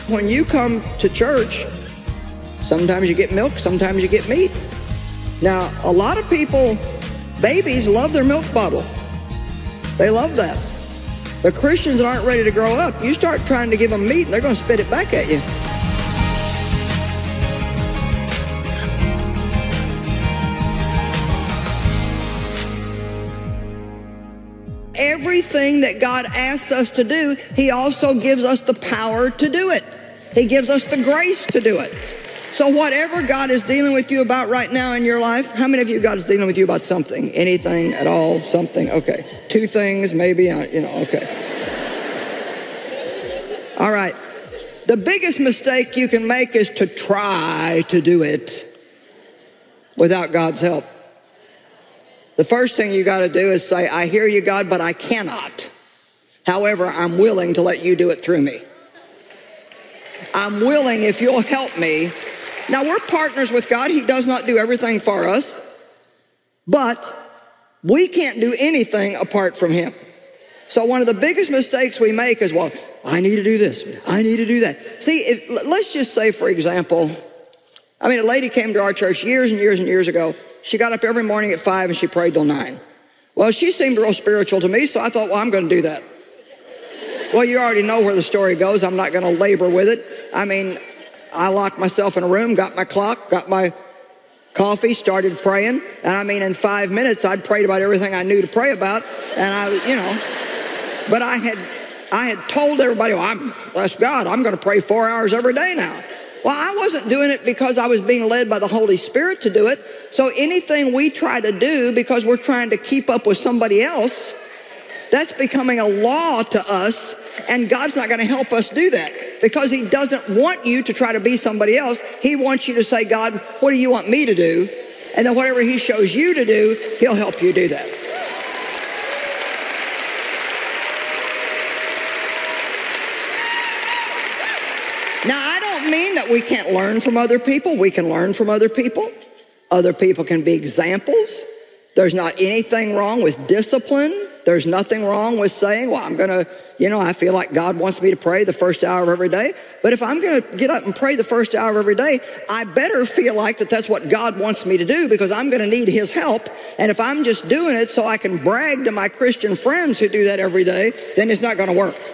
When you come to church, sometimes you get milk, sometimes you get meat. Now, a lot of people, babies love their milk bottle. They love that. The Christians that aren't ready to grow up, you start trying to give them meat, and they're going to spit it back at you. Everything that God asks us to do, He also gives us the power to do it. He gives us the grace to do it. So whatever God is dealing with you about right now in your life, how many of you God is dealing with you about something? Anything at all? Something? Okay. 2 things maybe, okay. All right. The biggest mistake you can make is to try to do it without God's help. The first thing you got to do is say, I hear you, God, but I cannot. However, I'm willing to let you do it through me. I'm willing if you'll help me. Now, we're partners with God. He does not do everything for us. But we can't do anything apart from Him. So one of the biggest mistakes we make is, well, I need to do this. I need to do that. See, let's just say, for example, a lady came to our church years and years and years ago. She got up every morning at 5 and she prayed till 9. Well, she seemed real spiritual to me, so I thought, well, I'm going to do that. Well, you already know where the story goes. I'm not going to labor with it. I locked myself in a room, got my clock, got my coffee, started praying. And in 5 minutes, I'd prayed about everything I knew to pray about. And but I had told everybody, well, bless God, I'm going to pray 4 hours every day now. Well, I wasn't doing it because I was being led by the Holy Spirit to do it. So anything we try to do because we're trying to keep up with somebody else, that's becoming a law to us, and God's not going to help us do that because He doesn't want you to try to be somebody else. He wants you to say, God, what do you want me to do? And then whatever He shows you to do, He'll help you do that. Now, I don't mean that we can't learn from other people. We can learn from other people. Other people can be examples. There's not anything wrong with discipline. There's nothing wrong with saying, well, I'm going to, I feel like God wants me to pray the first hour of every day. But if I'm going to get up and pray the first hour of every day, I better feel like that's what God wants me to do because I'm going to need His help. And if I'm just doing it so I can brag to my Christian friends who do that every day, then it's not going to work.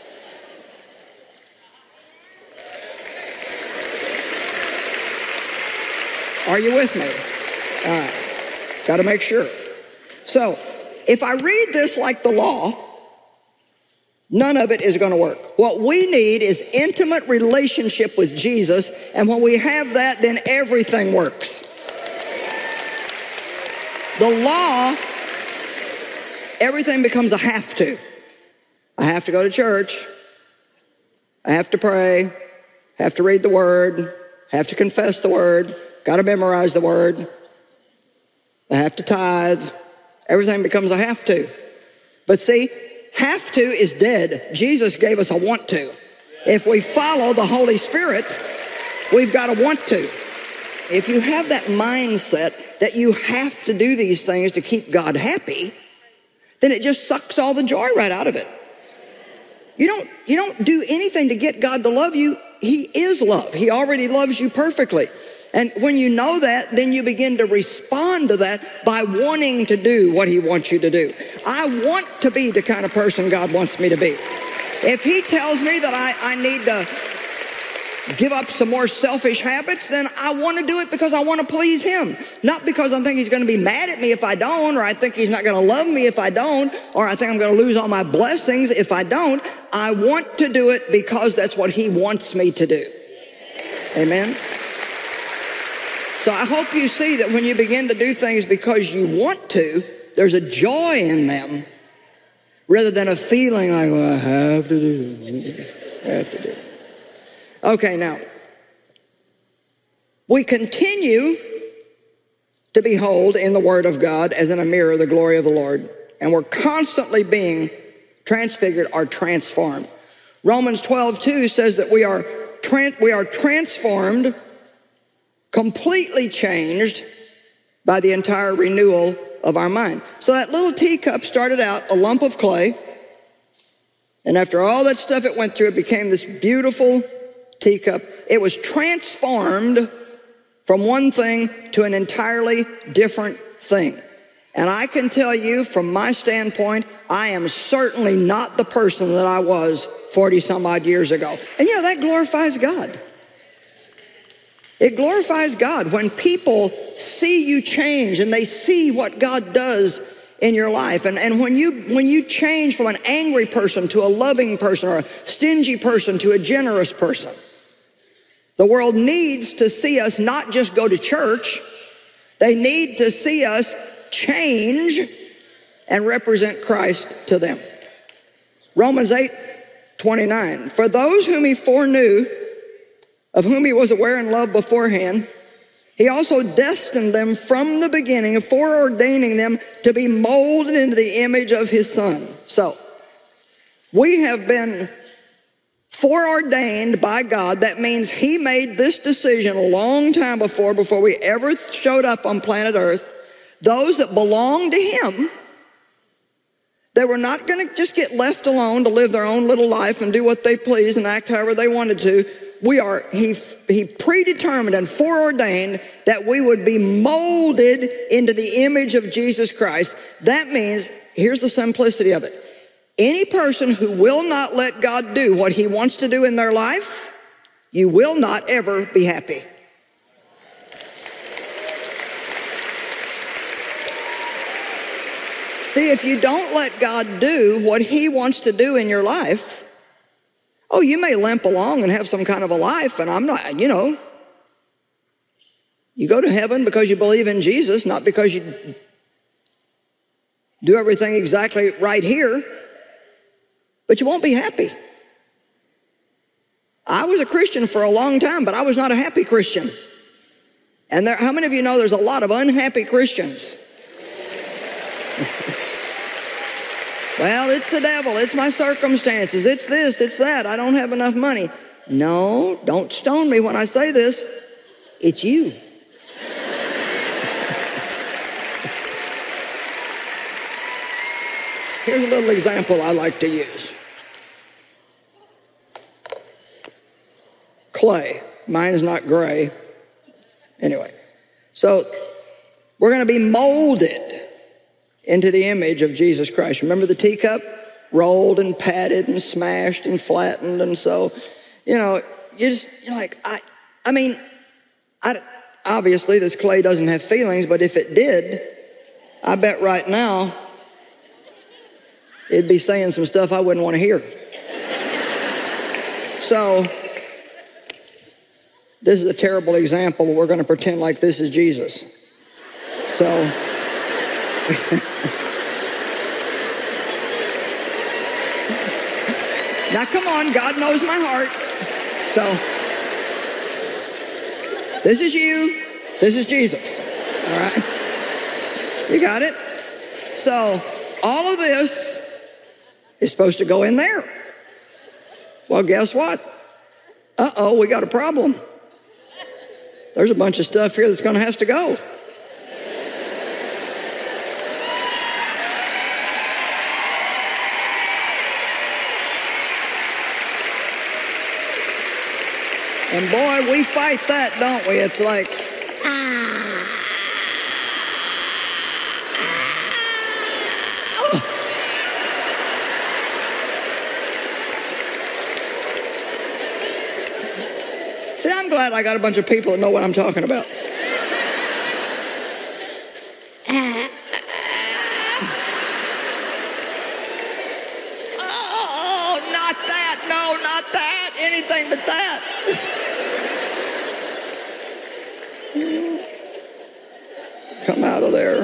Are you with me? All right. Got to make sure. So, if I read this like the law, none of it is going to work. What we need is intimate relationship with Jesus, and when we have that, then everything works. The law, everything becomes a have to. I have to go to church. I have to pray. Have to read the Word. Have to confess the Word. Got to memorize the Word. I have to tithe. Everything becomes a have to. But see, have to is dead. Jesus gave us a want to. If we follow the Holy Spirit, we've got a want to. If you have that mindset that you have to do these things to keep God happy, then it just sucks all the joy right out of it. You don't do anything to get God to love you. He is love. He already loves you perfectly. And when you know that, then you begin to respond to that by wanting to do what He wants you to do. I want to be the kind of person God wants me to be. If He tells me that I need to give up some more selfish habits, then I want to do it because I want to please Him. Not because I think He's going to be mad at me if I don't, or I think He's not going to love me if I don't, or I think I'm going to lose all my blessings if I don't. I want to do it because that's what He wants me to do. Amen? So I hope you see that when you begin to do things because you want to, there's a joy in them rather than a feeling like, well, I have to do it. I have to do it. Okay, now, we continue to behold in the Word of God as in a mirror the glory of the Lord, and we're constantly being transfigured or transformed. Romans 12:2 says that we are transformed, completely changed by the entire renewal of our mind. So that little teacup started out a lump of clay, and after all that stuff it went through, it became this beautiful teacup. It was transformed from one thing to an entirely different thing. And I can tell you from my standpoint, I am certainly not the person that I was 40 some odd years ago. And you know, that glorifies God. It glorifies God when people see you change and they see what God does in your life. And when you change from an angry person to a loving person, or a stingy person to a generous person, the world needs to see us not just go to church. They need to see us change and represent Christ to them. Romans 8:29. For those whom he foreknew, of whom he was aware and loved beforehand, he also destined them from the beginning, foreordaining them to be molded into the image of his Son. So, we have been foreordained by God. That means he made this decision a long time before we ever showed up on planet Earth. Those that belong to him, they were not going to just get left alone to live their own little life and do what they pleased and act however they wanted to. He predetermined and foreordained that we would be molded into the image of Jesus Christ. That means, here's the simplicity of it. Any person who will not let God do what he wants to do in their life, you will not ever be happy. See, if you don't let God do what he wants to do in your life, oh, you may limp along and have some kind of a life, and I'm not, you know. You go to heaven because you believe in Jesus, not because you do everything exactly right here, but you won't be happy. I was a Christian for a long time, but I was not a happy Christian. And how many of you know there's a lot of unhappy Christians? Well, it's the devil, it's my circumstances, it's this, it's that, I don't have enough money. No, don't stone me when I say this. It's you. Here's a little example I like to use. Clay. Mine is not gray. Anyway, so we're going to be molded into the image of Jesus Christ. Remember the teacup? Rolled and patted and smashed and flattened. And so, you know, you're like, obviously this clay doesn't have feelings, but if it did, I bet right now it'd be saying some stuff I wouldn't want to hear. So, this is a terrible example, but we're going to pretend like this is Jesus. So, now come on, God knows my heart. So, this is you, this is Jesus. All right? You got it? So, all of this is supposed to go in there. Well, guess what? Uh-oh, we got a problem. There's a bunch of stuff here that's going to have to go. And boy, we fight that, don't we? It's like, See, I'm glad I got a bunch of people that know what I'm talking about. Oh, not that. No, not that. Anything but that. Come out of there.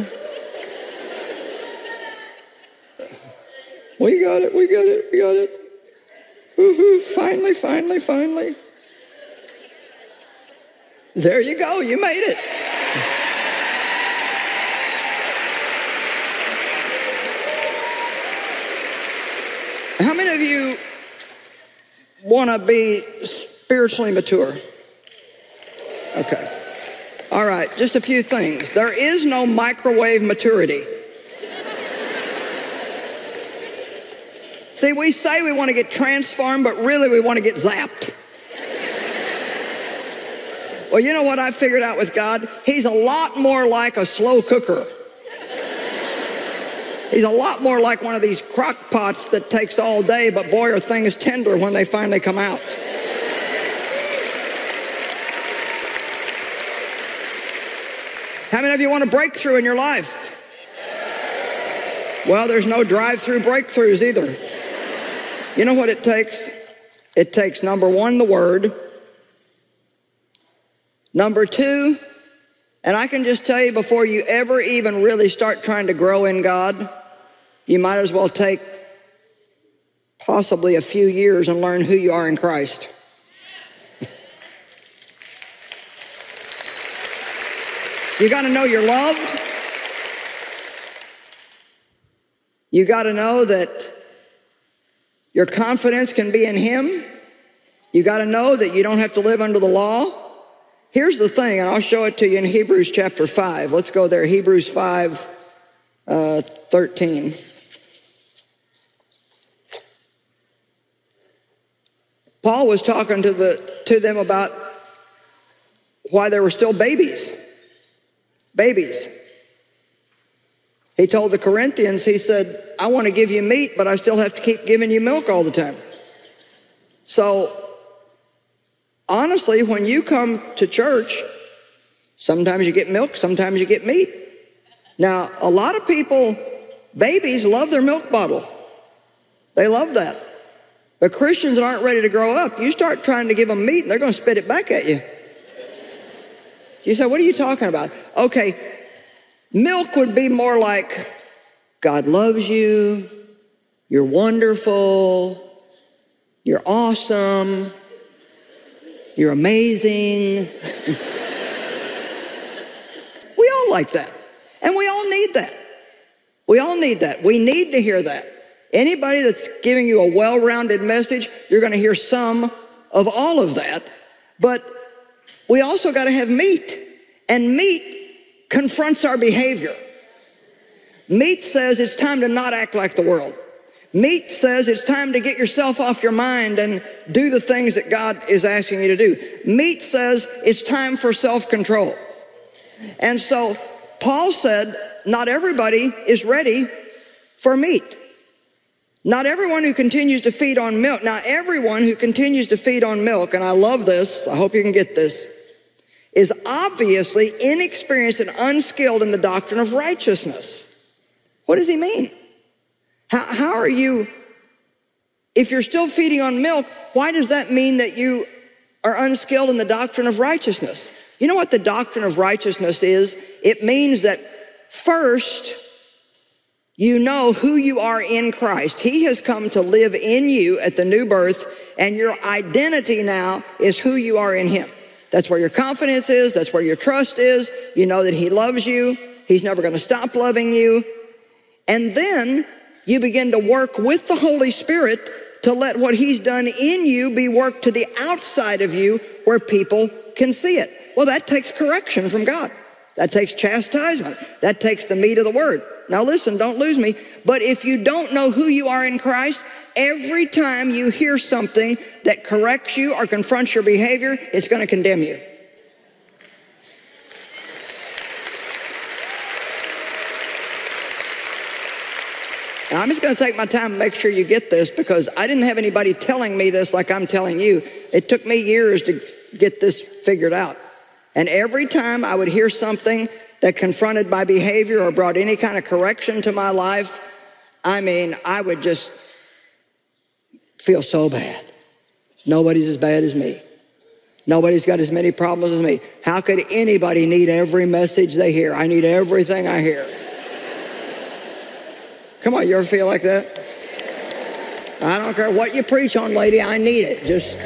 We got it, we got it, we got it. Woo-hoo, finally, finally, finally. There you go, you made it. How many of you want to be spiritually mature? Okay. All right, just a few things. There is no microwave maturity. See, we say we want to get transformed, but really we want to get zapped. Well, you know what I figured out with God? He's a lot more like a slow cooker. He's a lot more like one of these crock pots that takes all day, but boy, are things tender when they finally come out. How many of you want a breakthrough in your life? Well, there's no drive-through breakthroughs either. You know what it takes? It takes, number one, the Word. Number two, and I can just tell you before you ever even really start trying to grow in God, you might as well take possibly a few years and learn who you are in Christ. You got to know you're loved. You got to know that your confidence can be in Him. You got to know that you don't have to live under the law. Here's the thing, and I'll show it to you in Hebrews chapter 5. Let's go there, Hebrews 5:13. Paul was talking to them about why they were still babies. Babies. He told the Corinthians, he said, I want to give you meat, but I still have to keep giving you milk all the time. So, honestly, when you come to church, sometimes you get milk, sometimes you get meat. Now, a lot of people, babies, love their milk bottle. They love that. But Christians that aren't ready to grow up, you start trying to give them meat and they're going to spit it back at you. You say, what are you talking about? Okay, milk would be more like, God loves you, you're wonderful, you're awesome, you're amazing. We all like that. And we all need that. We all need that. We need to hear that. Anybody that's giving you a well-rounded message, you're going to hear some of all of that. But we also got to have meat. And meat confronts our behavior. Meat says it's time to not act like the world. Meat says it's time to get yourself off your mind and do the things that God is asking you to do. Meat says it's time for self-control. And so Paul said, not everybody is ready for meat. Not everyone who continues to feed on milk. Now, everyone who continues to feed on milk, and I love this, I hope you can get this, is obviously inexperienced and unskilled in the doctrine of righteousness. What does he mean? How are you, if you're still feeding on milk, why does that mean that you are unskilled in the doctrine of righteousness? You know what the doctrine of righteousness is? It means that first, you know who you are in Christ. He has come to live in you at the new birth, and your identity now is who you are in Him. That's where your confidence is. That's where your trust is. You know that He loves you. He's never going to stop loving you. And then you begin to work with the Holy Spirit to let what He's done in you be worked to the outside of you where people can see it. Well, that takes correction from God. That takes chastisement. That takes the meat of the Word. Now listen, don't lose me. But if you don't know who you are in Christ, every time you hear something that corrects you or confronts your behavior, it's going to condemn you. Now, I'm just going to take my time and make sure you get this, because I didn't have anybody telling me this like I'm telling you. It took me years to get this figured out. And every time I would hear something that confronted my behavior or brought any kind of correction to my life, I would just feel so bad. Nobody's as bad as me. Nobody's got as many problems as me. How could anybody need every message they hear? I need everything I hear. Come on, you ever feel like that? I don't care what you preach on, lady, I need it. Just,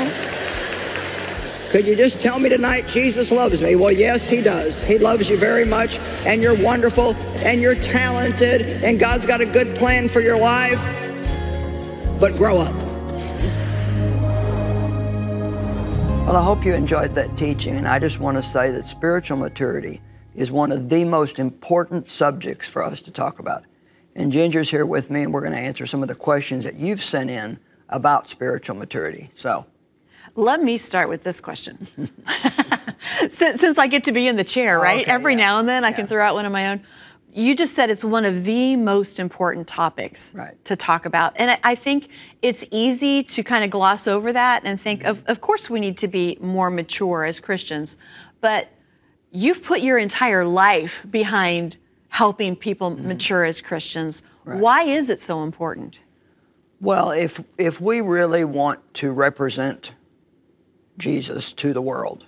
Could you just tell me tonight Jesus loves me? Well, yes, He does. He loves you very much, and you're wonderful, and you're talented, and God's got a good plan for your life. But grow up. Well, I hope you enjoyed that teaching, and I just want to say that spiritual maturity is one of the most important subjects for us to talk about. And Ginger's here with me, and we're going to answer some of the questions that you've sent in about spiritual maturity. So, let me start with this question. since I get to be in the chair, right? Okay, Every yeah. now and then I can throw out one of my own. You just said it's one of the most important topics to talk about. And I think it's easy to kind of gloss over that and think, of course we need to be more mature as Christians, but you've put your entire life behind helping people mature as Christians. Why is it so important? Well, if we really want to represent Jesus to the world,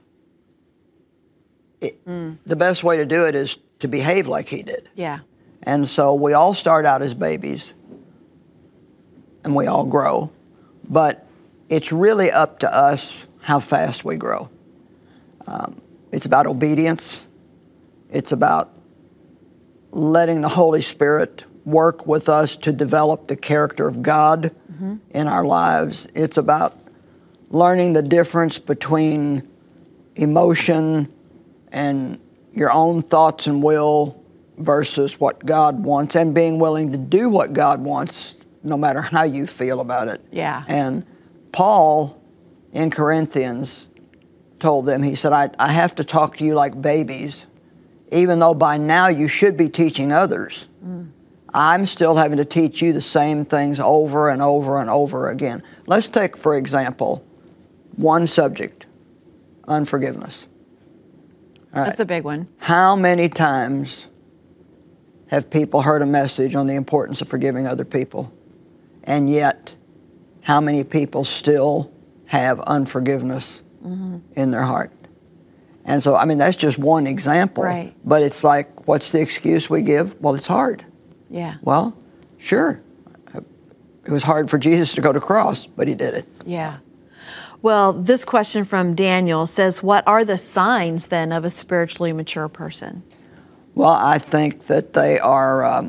the best way to do it is to behave like he did. Yeah. And so we all start out as babies, and we all grow, but it's really up to us how fast we grow. It's about obedience. It's about letting the Holy Spirit work with us to develop the character of God in our lives. It's about learning the difference between emotion and your own thoughts and will versus what God wants, and being willing to do what God wants no matter how you feel about it. Yeah. And Paul in Corinthians told them, he said, I have to talk to you like babies, even though by now you should be teaching others. I'm still having to teach you the same things over and over and over again. Let's take, for example, one subject, unforgiveness. That's a big one. How many times have people heard a message on the importance of forgiving other people? And yet, how many people still have unforgiveness in their heart? And so, I mean, that's just one example. Right. But it's like, what's the excuse we give? Well, it's hard. Yeah. Well, sure. It was hard for Jesus to go to cross, but he did it. Yeah. Well, this question from Daniel says, what are the signs then of a spiritually mature person? Well, I think that they are,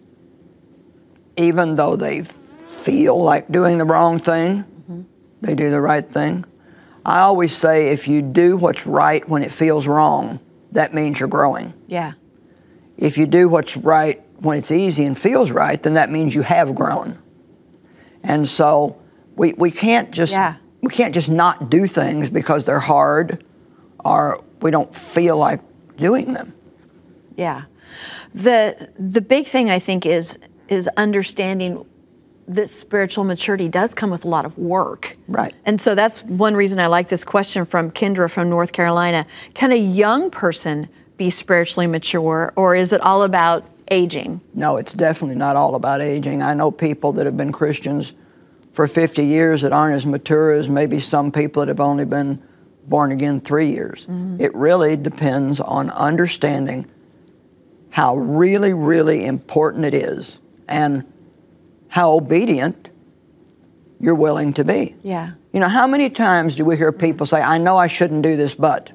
even though they feel like doing the wrong thing, they do the right thing. I always say if you do what's right when it feels wrong, that means you're growing. Yeah. If you do what's right when it's easy and feels right, then that means you have grown. And so we can't just not do things because they're hard or we don't feel like doing them. Yeah. The big thing I think is understanding that spiritual maturity does come with a lot of work. Right. And so that's one reason I like this question from Kendra from North Carolina. Can a young person be spiritually mature, or is it all about aging? No, it's definitely not all about aging. I know people that have been Christians for 50 years that aren't as mature as maybe some people that have only been born again 3 years. It really depends on understanding how really, really important it is and how obedient you're willing to be. Yeah. You know, how many times do we hear people say, I know I shouldn't do this, but.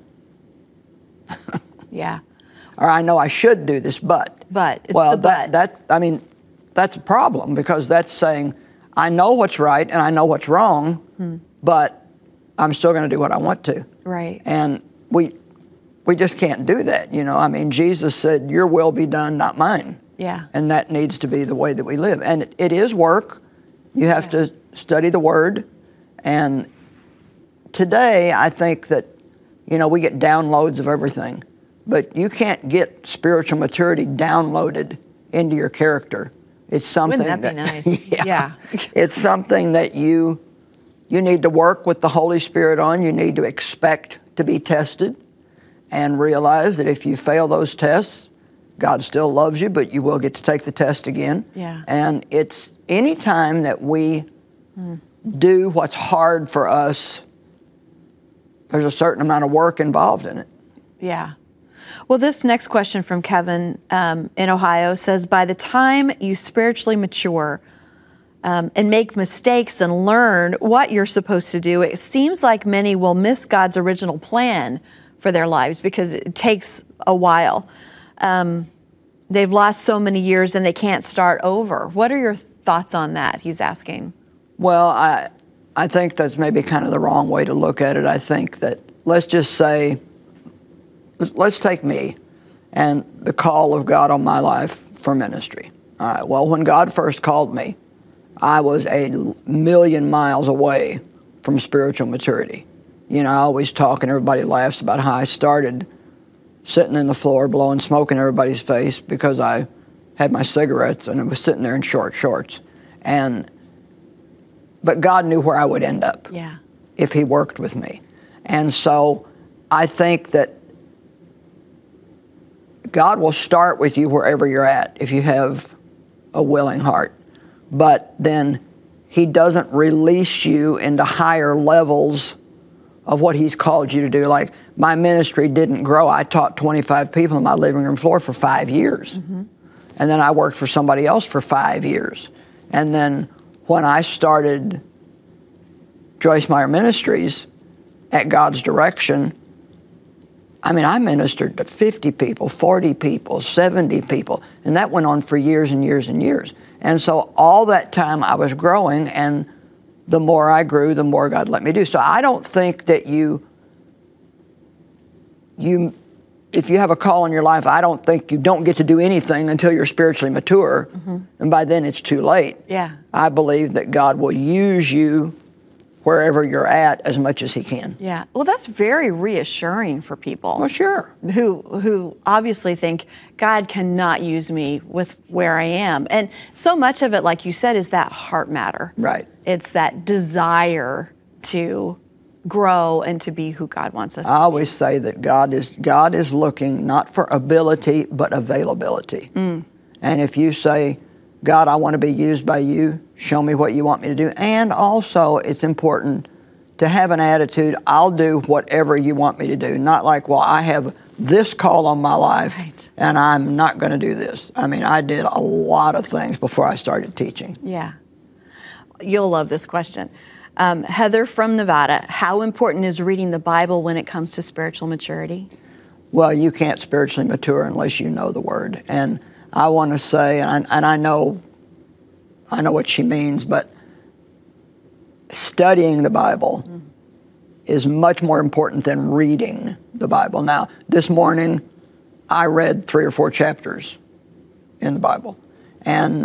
Yeah. Or I know I should do this, but. But. It's well, the but. I mean, that's a problem, because that's saying, I know what's right and I know what's wrong, but I'm still going to do what I want to. Right. And we just can't do that. You know, I mean, Jesus said, your will be done, not mine. Yeah. And that needs to be the way that we live. And it is work. You have to study the Word. And today, I think that, you know, we get downloads of everything. But you can't get spiritual maturity downloaded into your character. It's something Wouldn't that be nice? Yeah. It's something that you need to work with the Holy Spirit on. You need to expect to be tested and realize that if you fail those tests, God still loves you, but you will get to take the test again. Yeah. And it's any time that we do what's hard for us, there's a certain amount of work involved in it. Yeah. Well, this next question from Kevin in Ohio says, by the time you spiritually mature and make mistakes and learn what you're supposed to do, it seems like many will miss God's original plan for their lives because it takes a while. They've lost so many years and they can't start over. What are your thoughts on that? He's asking. Well, I think that's maybe kind of the wrong way to look at it. I think that, let's just say, let's take me and the call of God on my life for ministry. All right, well, when God first called me, I was a million miles away from spiritual maturity. You know, I always talk and everybody laughs about how I started sitting in the floor, blowing smoke in everybody's face because I had my cigarettes and I was sitting there in short shorts. But God knew where I would end up if he worked with me. And so I think that God will start with you wherever you're at if you have a willing heart. But then he doesn't release you into higher levels of what he's called you to do. Like, my ministry didn't grow. I taught 25 people on my living room floor for 5 years. Mm-hmm. And then I worked for somebody else for 5 years. And then when I started Joyce Meyer Ministries at God's direction, I mean, I ministered to 50 people, 40 people, 70 people, and that went on for years and years and years. And so all that time I was growing, and the more I grew, the more God let me do. So I don't think that if you have a call in your life, I don't think you don't get to do anything until you're spiritually mature, mm-hmm. and by then it's too late. Yeah. I believe that God will use you wherever you're at as much as he can. Yeah. Well, that's very reassuring for people. Well, sure. Who obviously think God cannot use me with where I am. And so much of it, like you said, is that heart matter. Right. It's that desire to grow and to be who God wants us to be. I always say that God is looking not for ability, but availability. Mm. And if you say, God, I want to be used by you, show me what you want me to do. And also, it's important to have an attitude, I'll do whatever you want me to do. Not like, well, I have this call on my life, right, and I'm not going to do this. I mean, I did a lot of things before I started teaching. Yeah. You'll love this question. Heather from Nevada, how important is reading the Bible when it comes to spiritual maturity? Well, you can't spiritually mature unless you know the Word. And I want to say, and I know what she means, but studying the Bible is much more important than reading the Bible. Now, this morning, I read 3 or 4 chapters in the Bible. And,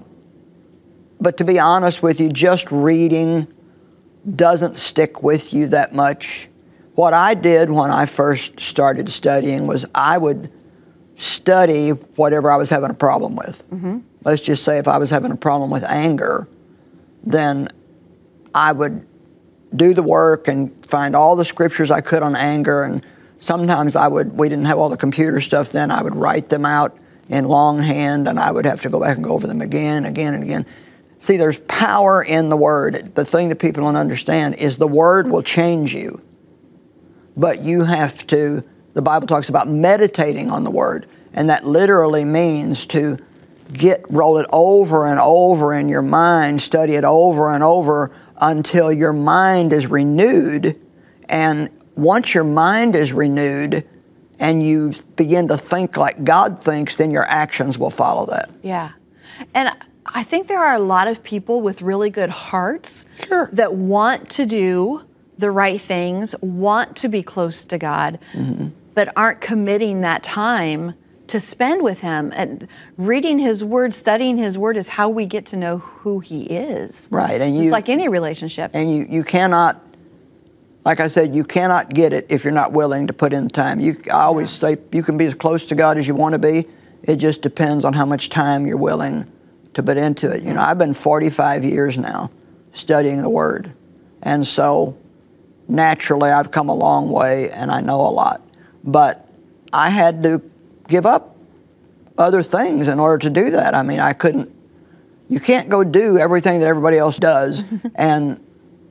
but to be honest with you, just reading doesn't stick with you that much. What I did when I first started studying was I would study whatever I was having a problem with. Mm-hmm. Let's just say if I was having a problem with anger, then I would do the work and find all the scriptures I could on anger, and sometimes we didn't have all the computer stuff then, I would write them out in longhand, and I would have to go back and go over them again and again. See, there's power in the Word. The thing that people don't understand is the Word will change you, but you have to, the Bible talks about meditating on the Word, and that literally means to roll it over and over in your mind, study it over and over until your mind is renewed. And once your mind is renewed and you begin to think like God thinks, then your actions will follow that. Yeah. And I think there are a lot of people with really good hearts, sure, that want to do the right things, want to be close to God, mm-hmm, but aren't committing that time to spend with him. And reading his word, studying his word is how we get to know who he is. Right. And it's like any relationship. And you cannot, like I said, you cannot get it if you're not willing to put in the time. I always say you can be as close to God as you want to be. It just depends on how much time you're willing to put into it. You know, I've been 45 years now studying the Word. And so naturally I've come a long way and I know a lot. But I had to give up other things in order to do that. I mean, you can't go do everything that everybody else does and,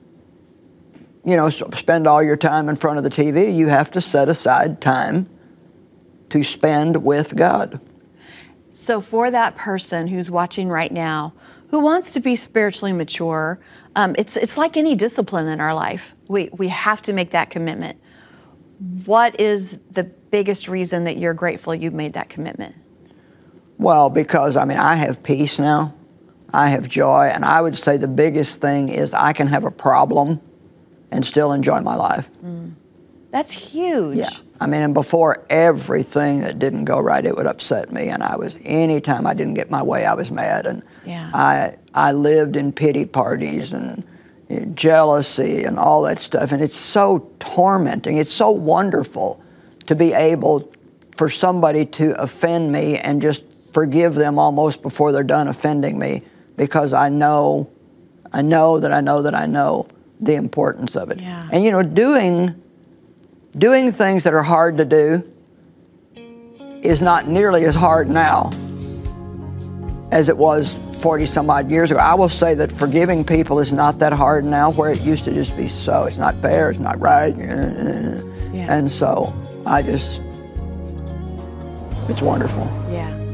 you know, spend all your time in front of the TV. You have to set aside time to spend with God. So for that person who's watching right now, who wants to be spiritually mature, it's like any discipline in our life. We have to make that commitment. What is the biggest reason that you're grateful you've made that commitment? Well, because, I mean, I have peace now. I have joy. And I would say the biggest thing is I can have a problem and still enjoy my life. Mm. That's huge. Yeah. I mean, and before, everything that didn't go right, it would upset me. And anytime I didn't get my way, I was mad. And yeah, I lived in pity parties and, jealousy and all that stuff. And it's so tormenting. It's so wonderful to be able for somebody to offend me and just forgive them almost before they're done offending me, because I know the importance of it. Yeah. And, you know, doing things that are hard to do is not nearly as hard now as it was 40 some odd years ago. I will say that forgiving people is not that hard now, where it used to just be so. It's not fair, it's not right. Yeah. And so it's wonderful. Yeah.